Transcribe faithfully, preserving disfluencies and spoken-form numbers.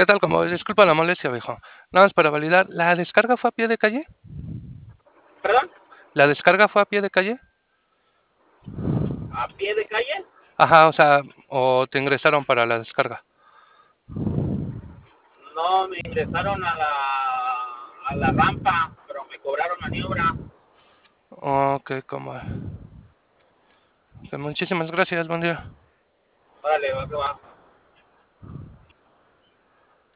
¿Qué tal? Como ves, disculpa la molestia, viejo. Nada más para validar, ¿la descarga fue a pie de calle? ¿Perdón? ¿La descarga fue a pie de calle? ¿A pie de calle? Ajá, o sea, o te ingresaron para la descarga. No, me ingresaron a la, a la rampa, pero me cobraron maniobra. Ok, como. Ok, muchísimas gracias, buen día. Órale, va que va.